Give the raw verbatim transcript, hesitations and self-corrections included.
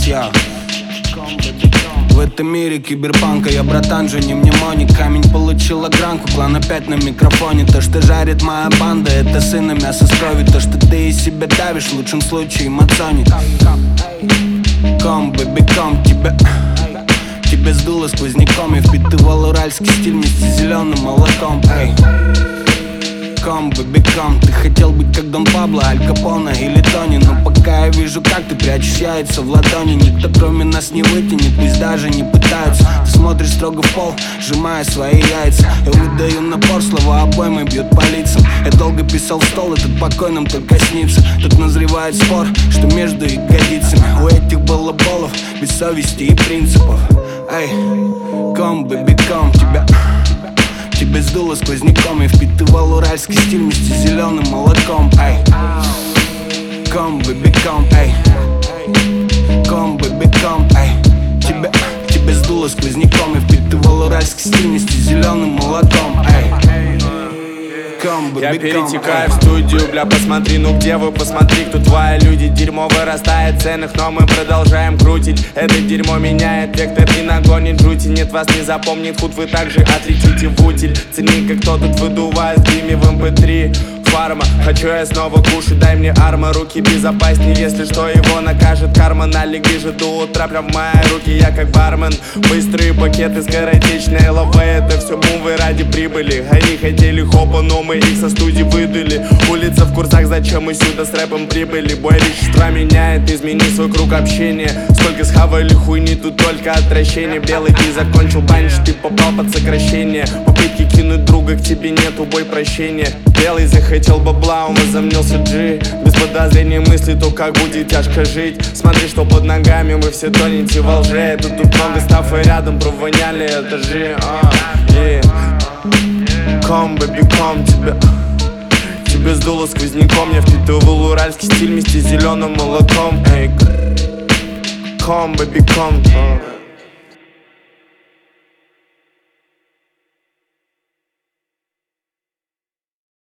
я. В этом мире киберпанка я, братан, же не мнемоник. Камень получил огранку, клан опять на микрофоне. То, что жарит моя банда, это сына мясо с кровью. То, что ты из себя давишь, в лучшем случае мацоник. Ком, бэби, ком, тебе Тебе сдуло сквозняком. Я впитывал уральский стиль вместе с зеленым молоком. Эй. Ком, бэби, ком. Ты хотел быть как Дон Пабло, Аль Капоне или Тони. Но пока я вижу, как ты прячешь яйца в ладони, никто кроме нас не вытянет, пусть даже не пытаются. Ты смотришь строго в пол, сжимая свои яйца. Я выдаю напор, слова обоймой бьют по лицам. Я долго писал в стол, этот покой нам только снится. Тут назревает спор, что между ягодицами у этих балаболов без совести и принципов. Эй, ком, бэби, ком, тебя Тебе сдуло сквозняком. Я впитывал уральский стиль вместе с зеленым молоком. Эй, ком, бэби, ком, эй, ком, бэби, ком, эй. Тебе, тебе сдуло сквозняком. Я впитывал уральский стиль вместе с зеленым молоком. Эй. Я перетекаю в студию, бля, посмотри, ну где вы, посмотри, кто твои люди. Дерьмо вырастает в ценах, но мы продолжаем крутить. Это дерьмо меняет вектор и нагонит жути. Нет, вас не запомнит худ, вы также отлетите в утиль. Цени, как кто тут выдувает дыми в эм пэ три. Фарма, хочу я снова кушать, дай мне арма. Руки безопаснее, если что, его накажет карма. Налегли же до утра, прям в мои руки, я как бармен. Быстрые пакеты, скоротечные лавы, это все мувы ради прибыли. Они хотели хопа, но мы их со студии выдали. Улица в курсах, зачем мы сюда с рэпом прибыли. Бой вещества меняет, измени свой круг общения. Столько схавали хуйни, тут только отвращение. Белый ты закончил банч, ты попал под сокращение. Попытки кинуть друга, к тебе нету бой прощения. Белый захотел бабла, он возомнился G. Без подозрения мысли, то как будет тяжко жить. Смотри, что под ногами, вы все тонете во лжи. Тут тут много став и рядом провоняли этажи. Ком, бэби, ком, тебе Тебе сдуло сквозняком. Я впитывал уральский стиль вместе с зеленым молоком. Эй, ком, бэби, ком.